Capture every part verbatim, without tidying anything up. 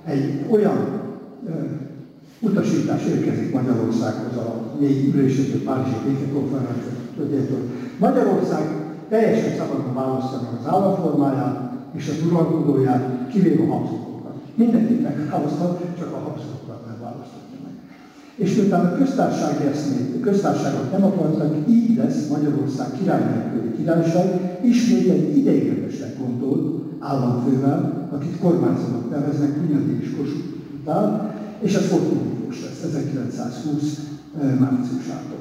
egy olyan ö, utasítás érkezik Magyarországhoz a még ülésező Párizsi békekonferenciától. Magyarország teljesen szabadon választani az államformáját és az uralkodóját, kivéve a Habsburgokat. Mindenkit megválasztott, csak a Habsburgokat nem választotta meg. És miután a köztársasági eszmét, köztársaságot nem akartak, így lesz Magyarország király nélküli királyság, ismét egy ideiglenesnek gondolt államfővel, akit kormányzónak neveznek Hunyadi és Kossuth után, és ez Horthy Miklós lesz ezerkilencszázhúsz márciusától.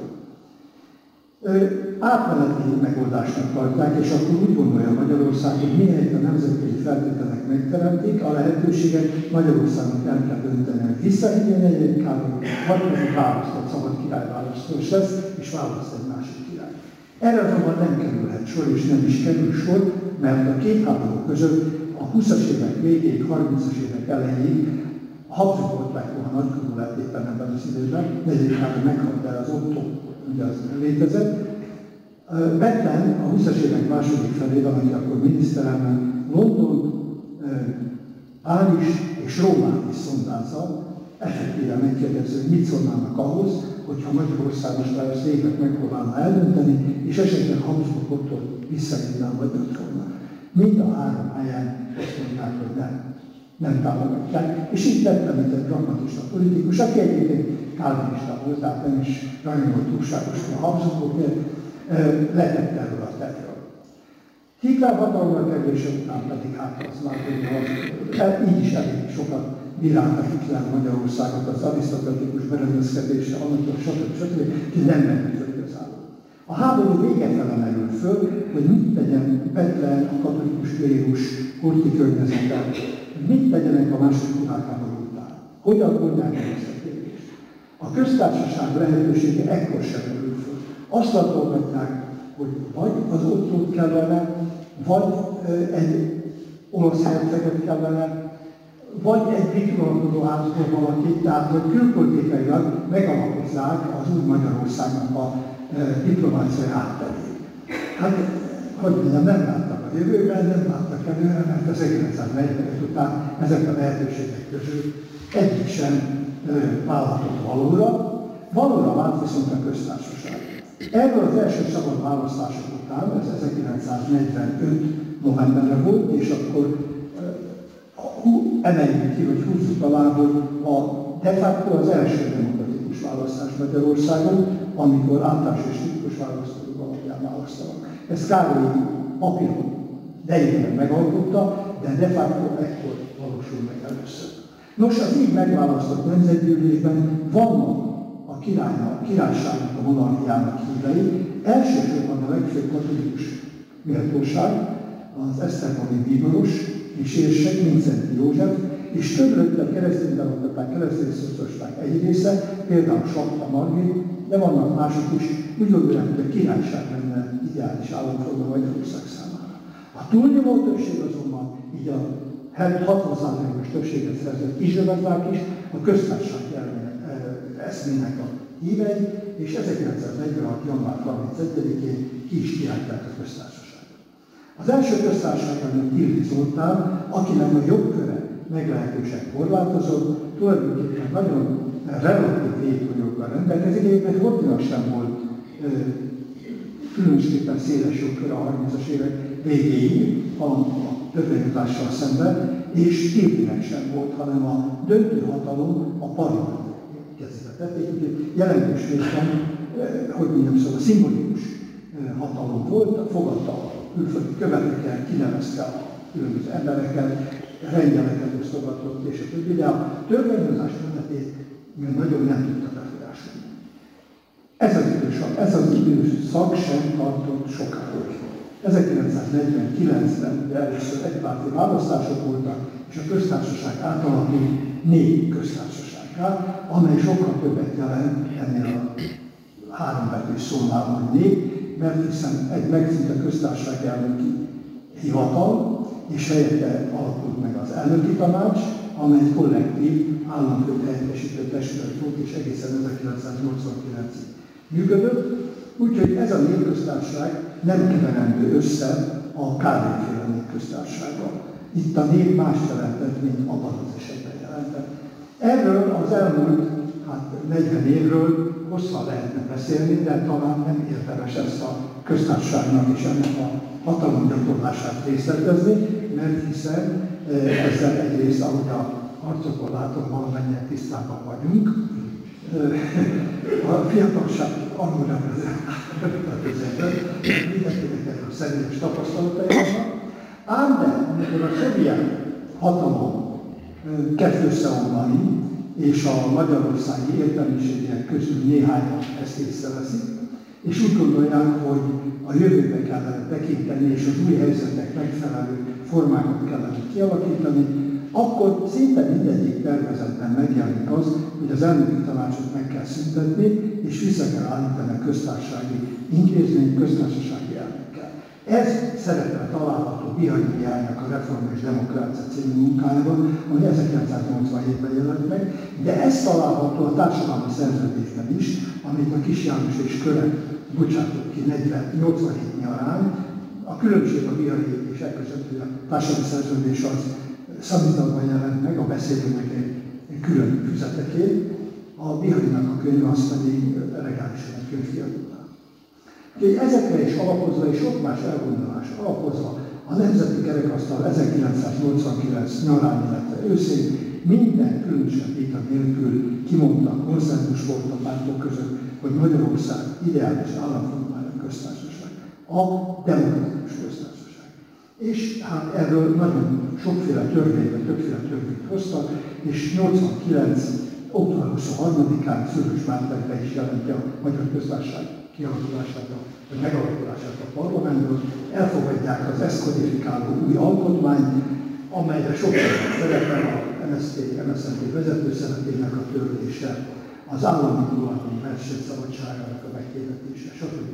Átmeneti megoldásnak tartják, és akkor úgy gondolja Magyarország, hogy mihelyt a nemzetközi feltételek megteremtik, a lehetőséget Magyarországnak el kell dönteni, hogy visszahívja negyedik Károly, vagy pedig választott szabad királyválasztós lesz, és választ egy másik király. Erre azonban nem kerülhet sor, és nem is kerül sor, mert a két háború között a húszas évek végéig, harmincas évek elejéig a Habsburgok lett volna nagykorú lett éppen ebben az időben, negyedik Károly meghalt, de az Otto ugye az létezett. Bethlen a húszas évek második felében, aki akkor miniszterelnök, London, Párizs és Rómát is szondázza, effektíven megkérdező, hogy mit szólnának ahhoz, hogyha Magyarország most már ezt végleg megpróbálna eldönteni, és esetleg Habsburgoktól visszahívná a magyar volna. Mind a három helyen azt mondták, hogy nem, nem támogatják. És így lettem, mint egy pragmatista politikus, aki egyébként kálvinista volt, tehát nem is rajongott túlságosan a Habsburgokért, letett erről a tervről. Hitler hatalomra kerülése után pedig hát az már hogy így is elég sokat bírálta Hitler Magyarországot, az arisztokratikus berendezkedése, annak stb. stb. Hogy nem ment föl igazából. A háború vége fele merül föl, hogy mit tegyen Bethlen, a katolikus klérus, Horthy környezetben, mit tegyenek a második világháború után. Hogyan oldják meg ezt a kérdést? A köztársaság lehetősége ekkor sem merül föl. Azt látolgatják, hogy vagy az Ottót kellene, vagy egy olasz herceget kellene, vagy egy brit uralkodó házból valakit, tehát hogy külpolitikailag megalapozzák az új Magyarországnak a diplomáciai hátterét. Hát, hogy mondjam, nem láttak a jövőben, nem láttak előre, mert az ezerkilencszáznegyvenöt után ezek a lehetőségek közül egyik sem vállalhatott valóra. Valóra vált viszont a köztársaság. Erről az első szabad választások után, ez ezerkilencszáznegyvenöt novemberre volt, és akkor uh, emeljük ki, hogy húzzuk alá, hogy a de facto az első demokratikus választás Magyarországon, amikor általános és titkos választók alapján választanak. Ezt Károly papíron idejében megalkotta, de de facto ekkor valósul meg először. Nos, az így megválasztott nemzetgyűlésben vannak a királynak, a királyságnak, a monarchiának hívei, elsősorban a legfőbb katolikus méltóság, az esztergomi bíboros és érsek, Mindszenty József, és többről a kereszténydemokraták, keresztényszocialisták egy része, például Sapta Margit, de vannak mások is, úgy gondolják, hogy a királyság lenne ideális államforma Magyarország számára. A túlnyomó többség azonban, így a hatvan százalékos többséget szerzett Izsebedvák is, a köztársaság eszmének a hívei, és ezerkilencszáznegyvenhat. január harmincegyedikén ki is kiállták a köztársaságot. Az első köztársaságnak Tildy Zoltán, akinek a jogköre meglehetősen korlátozott, tulajdonképpen nagyon relatív vékonyoggal rendelkezik, mert Horthynak sem volt ö, különösképpen széles jogköre a harmincas évek végéig, a, a törvényhozással szemben, és Tildynek sem volt, hanem a döntő hatalom a parlament kezébe tették, úgyhogy jelentős részben, hogy mondjam, szóval szimbolikus hatalom volt, fogadta a külföldi követeket, kinevezte a különböző embereket, rendeleket osztogatott, és a többi, de a törvényhozás területét nagyon nem tudta befolyásolni. Ez az időszak, ez az időszak sem tartott sokáig. ezerkilencszáznegyvenkilencben de először egypárti választások voltak, és a köztársaság átalakult négy köztársasággá, amely sokkal többet jelent ennél a három betűs szónál, hogy négy, mert hiszen egy megszűnt a köztársaság elnöki hivatal, és helyette alakult meg az elnöki tanács, amely kollektív államfőt helyettesítő testület volt, és egészen ezerkilencszáznyolcvankilencig működött. Úgyhogy ez a népköztársaság nem keverendő össze a Károly-féle népköztársággal. Itt a nép más jelentett, mint abban az esetben jelent. az elmúlt hát, negyven évről hosszan lehetne beszélni, de talán nem érdemes ezt a köztársaságnak és ennek a hatalomgyakorlását részletezni, mert hiszen ezzel egyrészt, ahogy a arcokon látom, valamennyien tisztában vagyunk. A fiatalság annól reprezentáltató, mindenkinek erről személyes tapasztalatai vannak. Ám de, amikor a szovjet hatalom kezd összeomlani, és a magyarországi értelmiségiek közül néhányan ezt észreveszik, és úgy gondolják, hogy a jövőbe kellene tekinteni, és az új helyzetek megfelelő formákat kellene kialakítani, akkor szinte mindegyik tervezetben megjelenik az, hogy az elnöki tanácsot meg kell szüntetni, és vissza kell állítani a köztársasági intézmény, köztársasági elnökkel. Ez szerepel található Bihari Mihálynak a Reform és Demokrácia című munkájában, ami ezerkilencszáznyolcvanhétben jelent meg, de ez található a társadalmi szerződésben is, amit a Kis János és Köre bocsátott ki nyolcvanhét nyarán. A különbség a Bihari és e között, hogy a társadalmi szerződés az szabadalban jelent meg, a beszélőnek egy külön füzetekét, a Biharinak a könyve az pedig legálisan egy könyvkiadónál. Ezekre is alapozva és sok más elgondolás alapozva a Nemzeti Kerekasztal ezerkilencszáznyolcvankilenc nyarán, illetve őszén minden különösebb vita nélkül kimondta, konszenzus volt a pártok között, hogy Magyarország ideális államformája köztársaság, a demokratikus köztársaság. És hát erről nagyon sokféle törvényben, többféle törvényt hoztak, és nyolcvankilenc október huszonharmadikán Szőlős Márton be is jelenti a Magyar Köztársaság kialakulását, vagy megalakulását a parlamentről, elfogadják az ezt kodifikáló új alkotmányt, amelyre sokszor szerepel a em es zé té, em es zé en té vezetőszerepének a törlése, az állami tulajdoni versenyszabadságának a meghirdetésre, stb.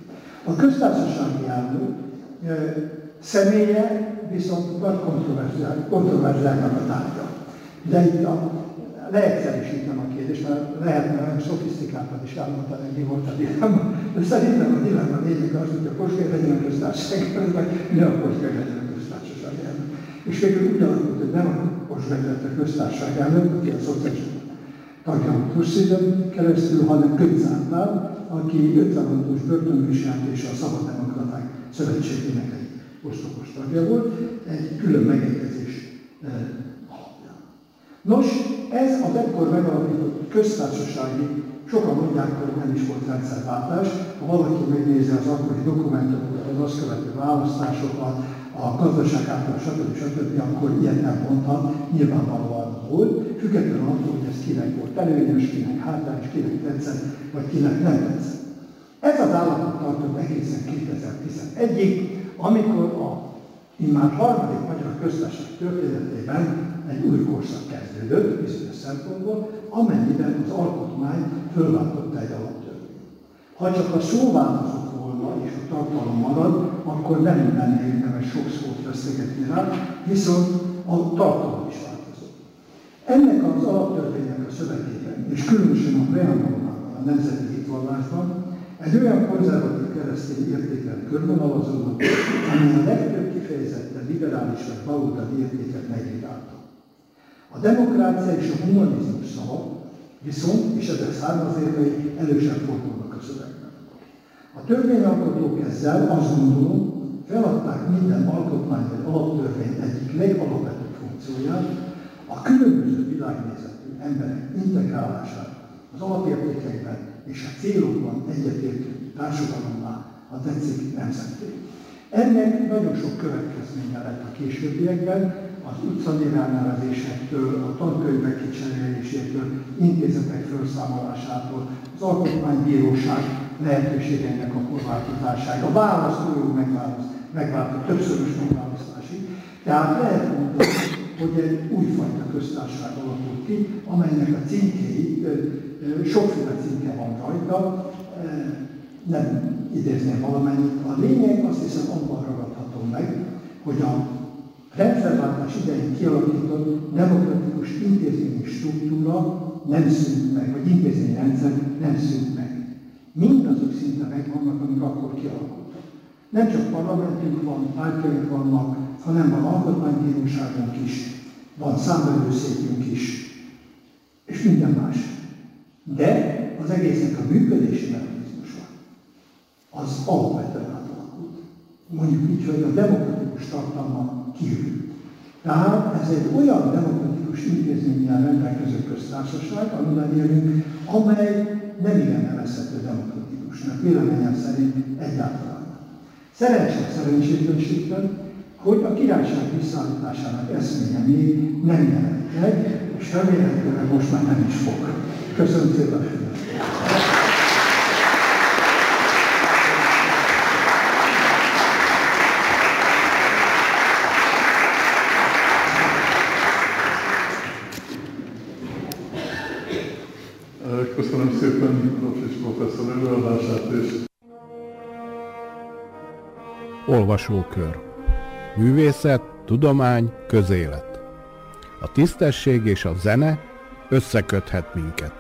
A köztársasági elnök e, személye viszont nagy kontroverziáknak a tárgya. De itt a, leegyszerűsítem a kérdést, mert lehetne olyan szofisztikáltan is elmondani, hogy mi volt a dilemma. De szerintem a dilemma lényeg az, hogy a Kossuth legyen a köztársaság elnök, vagy ne a Kossuth legyen a köztársaság elnök. És végül úgy alakult, hogy nem a Kossuth lett a köztársaság elnök, aki a szociális tagja a Kossuth keresztül, hanem Göncárpál, aki ötvenhatós börtönviselt és a Szabaddemokraták Szövetségének egy oszlopos tagja volt, egy külön megegyezés alapján. Nos, ez az ekkor megalapított köztársasági, sokan mondják, hogy nem is volt rendszerváltás. Ha valaki megnézi az akkori dokumentumokat, az azt követő választásokat, a gazdaság által, stb. stb., akkor ilyet nem mondhat, nyilvánvalóan volt, függetlenül attól, hogy ez kinek volt előnyös, kinek hátrányos, kinek tetszett, vagy kinek nem tetszett. Ez az állapot tartott egészen kétezer-tizenegyig, amikor a immár harmadik magyar köztársaság történetében egy új korszak kezdődött, bizonyos szempontból, amennyiben az alkotmány fölváltotta egy alaptörvényt. Ha csak a szó változott volna és a tartalom marad, akkor nem lenne érdemes sok szót vesztegetni rá, viszont a tartalom is változott. Ennek az alaptörvénynek a szövegében, és különösen a preambulumában, a nemzeti hitvallásban, egy olyan konzervatív keresztény értékben körvonalazódott, amely a legtöbb kifejezetten liberális vagy baloldali értéket megvizsgálta. A demokrácia és a humanizmus szava viszont, és ezek származékai elősen fordulnak a szövegben. A törvényalkotók ezzel azt gondolom, feladták minden alkotmány vagy alaptörvény egyik legalapvetőbb funkcióját, a különböző világnézetű emberek integrálását az alapértékekben és a célokban egyetértő társadalommá, a tetszik nemzetté. Ennek nagyon sok következménye lett a későbbiekben, az utcanév elnevezésektől, a tankönyvek kicserélésétől, intézetek felszámolásától, az alkotmánybíróság lehetőségeinek a korlátozásáig, a választójog megváltozott, többszörös megválasztásig. Tehát lehet mondani, hogy egy újfajta köztársaság alakult ki, amelynek a címkéi, sokféle címke van rajta, nem idézném valamennyit. A lényeg azt hiszem abban ragadható meg, hogy a rendszerváltás idején kialakított demokratikus intézményi struktúra nem szűnt meg, vagy intézményrendszer nem szűnt meg. Mindazok szinte megvannak, amik akkor kialakultak. Nem csak parlamentünk van, pártjaink vannak, hanem van alkotmánybíróságunk is, van számvevőszékünk is, és minden más. De az egésznek a működési mechanizmusa az alapvetően átalakult. Mondjuk így, hogy a demokratikus tartalma kihűlt. Tehát ez egy olyan demokratikus intézménnyel rendelkező köztársaság, amiben élünk, amely nem igen nevezhető demokratikusnak, véleményem szerint egyáltalán. Szerencsét szerencsétlenségben, hogy a királyság visszaállításának eszménye még nem jelent meg, és remélhetőleg most már nem is fog. Köszönöm szépen a figyelmet! Köszönöm szépen Miklós professzor előadását és Olvasókör. Művészet, tudomány, közélet. A tisztesség és a zene összeköthet minket.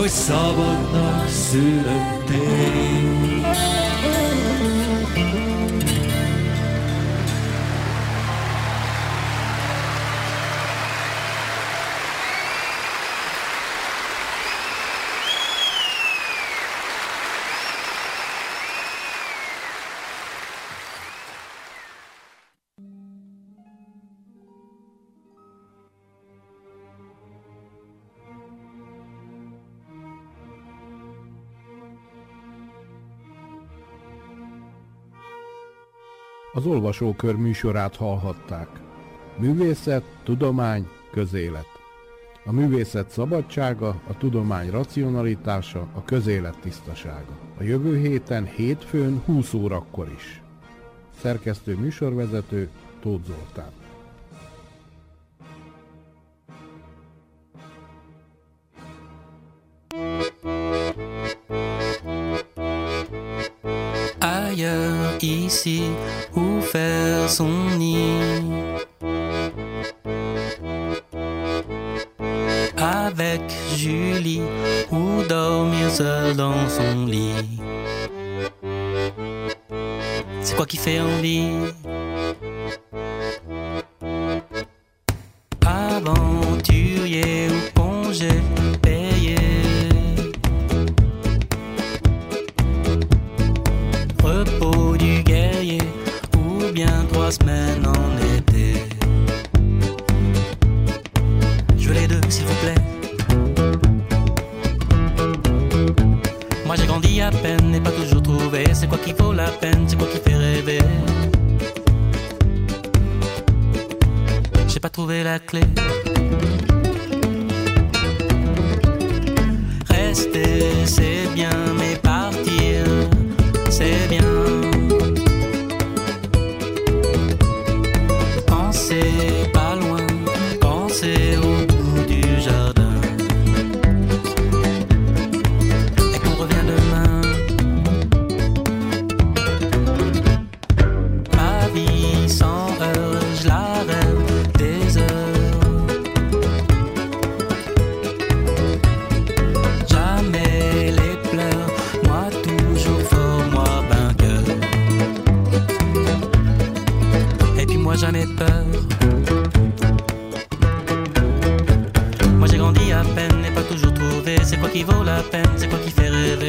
hogy szabadnak születtél. Az olvasókör műsorát hallhatták. Művészet, tudomány, közélet. A művészet szabadsága, a tudomány racionalitása, a közélet tisztasága. A jövő héten hétfőn húsz órakor is. Szerkesztő műsorvezető Tóth Zoltán. Ailleurs, ici, où faire son nid. Avec Julie, ou dormir seul dans son lit. C'est quoi qui fait envie? Aventurier ou congé payé. Repos du guerrier, ou bien trois semaines en été. Je veux les deux, s'il vous plaît. Moi j'ai grandi à peine et pas toujours trouvé. C'est quoi qui vaut la peine, c'est quoi qui fait rêver. J'ai pas trouvé la clé. Rester c'est bien, mais partir c'est bien. Quand c'est pas loin, quand c'est au bout du jardin, et qu'on revient demain. Ma vie sans heure, je la rêve des heures. Jamais les pleurs, moi toujours fort, moi vainqueur. Et puis moi j'en ai peur. Moi j'ai grandi à peine et pas toujours trouvé. C'est quoi qui vaut la peine, c'est quoi qui fait rêver.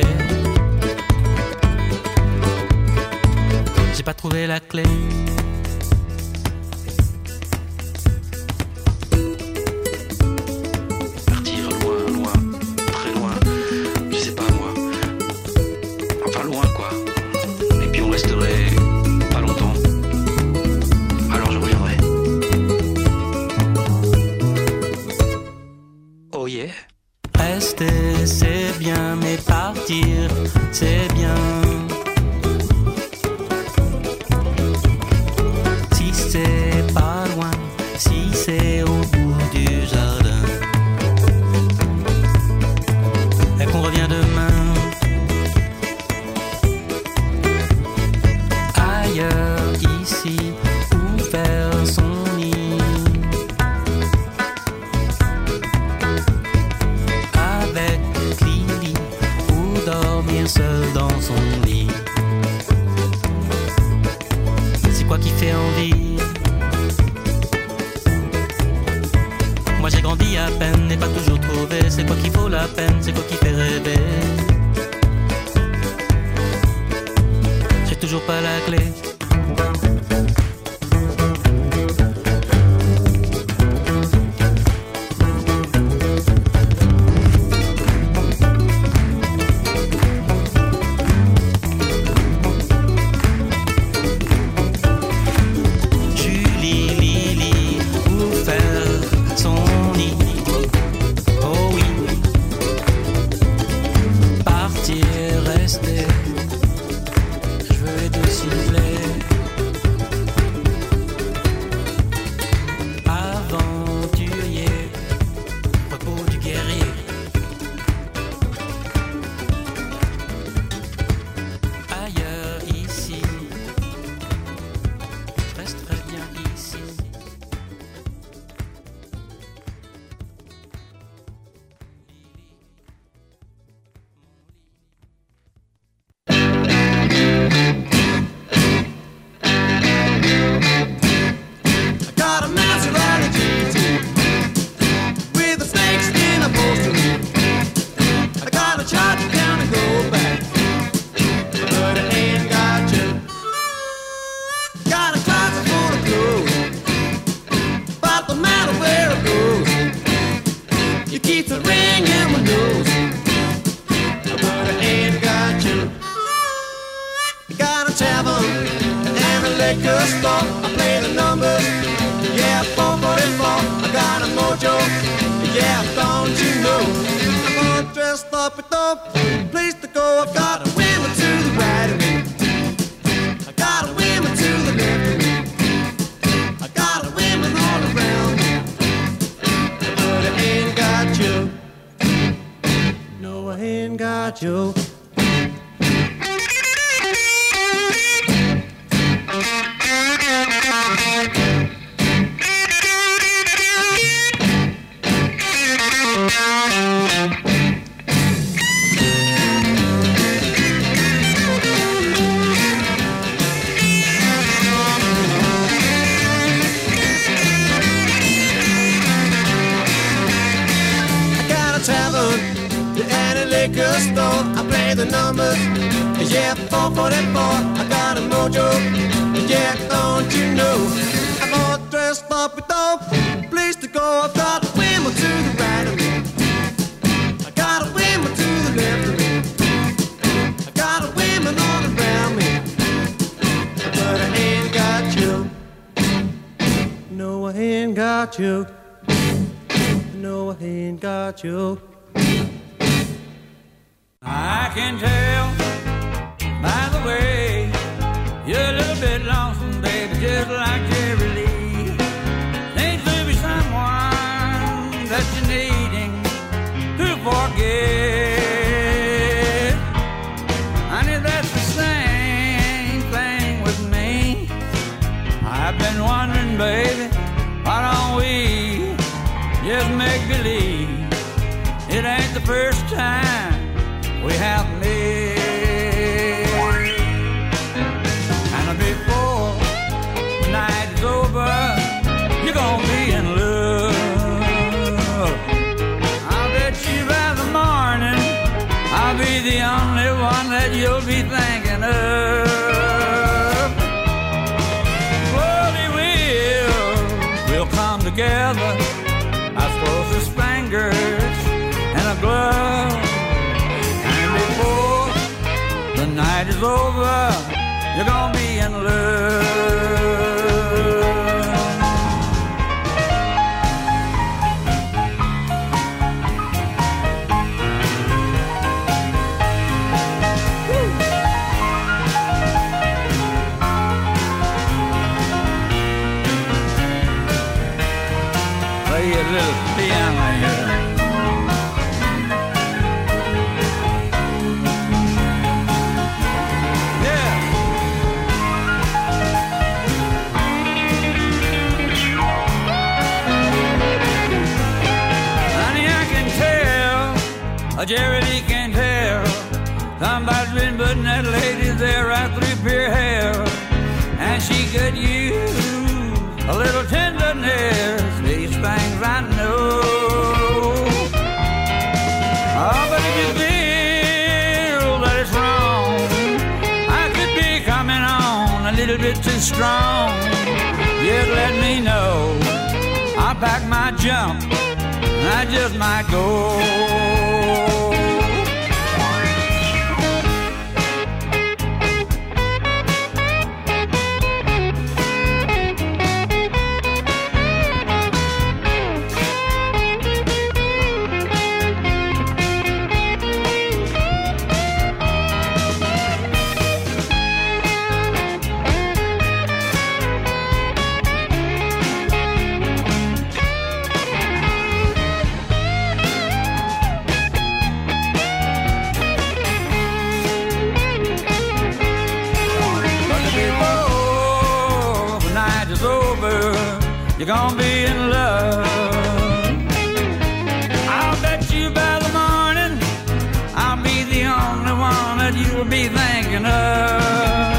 J'ai pas trouvé la clé. Partir loin, loin, très loin, je sais pas moi. Enfin loin quoi. Et puis on resterait pas longtemps. Alors je reviendrai. Oh yeah. Rester c'est bien, mais partir c'est bien. Si c'est pas loin, si c'est au bout du jardin, et qu'on revient demain. Ailleurs, ici, où faire son nid. Avec Lily, ou dormir seul dans son lit. C'est quoi qui fait envie? Moi j'ai grandi à peine et pas toujours trouvé. C'est quoi qui vaut la peine, c'est quoi qui fait rêver. J'ai toujours pas la clé. Julie, Lily, où faire son nid. Oh oui. liquor store. I play the numbers, yeah, four forty-four. I got a mojo, yeah, don't you know? I'm all dressed up with no place to go. I've got a women to the right of me, I got a women to the left of me, I got a women all around me, but I ain't got you. No, I ain't got you. Liquor store, I play the numbers, yeah, four forty-four, I got a mojo, yeah, don't you know? I'm all dressed up with no place to go. I've got a women to the right of me, I got a women to the left of me, I got a women all around me, but I ain't got you. No, I ain't got you. No, I ain't got you. I can tell by the way you're a little bit lonesome, baby, just like Jerry Lee. Seems to be someone that you're needing to forget. Honey, that's the same thing with me. I've been wondering, baby, why don't we just make believe it ain't the first time we have made. And before the night is over, you're gonna be in love. I'll bet you by the morning I'll be the only one that you'll be thinking of. Slowly we'll, we'll come together, as close as fingers and a glove. The night is over, you're gonna be in love. Woo. Play a little piano here. Jerry Lee can tell somebody's been putting that lady there right through pure hell, and she could use a little tenderness. These things I know. Oh, but if you feel that it's wrong, I could be coming on a little bit too strong. Just let me know. I'll pack my junk, and I just might go. You're gonna be in love. I'll bet you by the morning I'll be the only one that you'll be thinking of.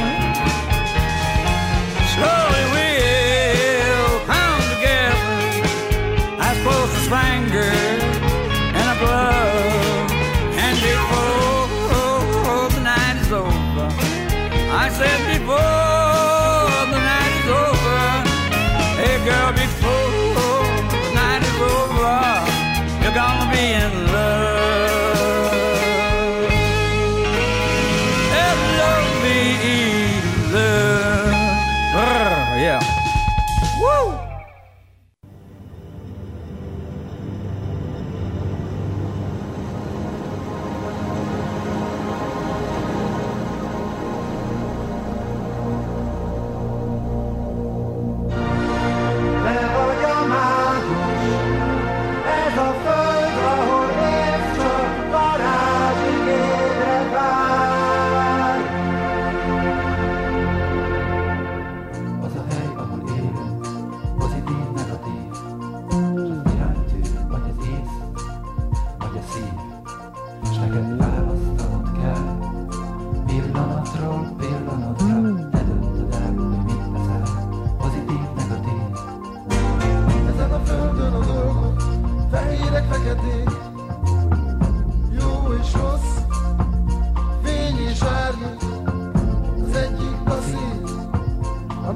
Slowly we'll come together, as close as fingers and a glove. And before the night is over, I said before the night is over, hey girl, before the night is over, you're gonna be in love. Hello, me.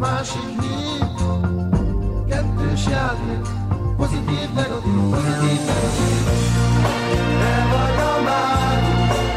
másik név, kettős játék, pozitív, negatív.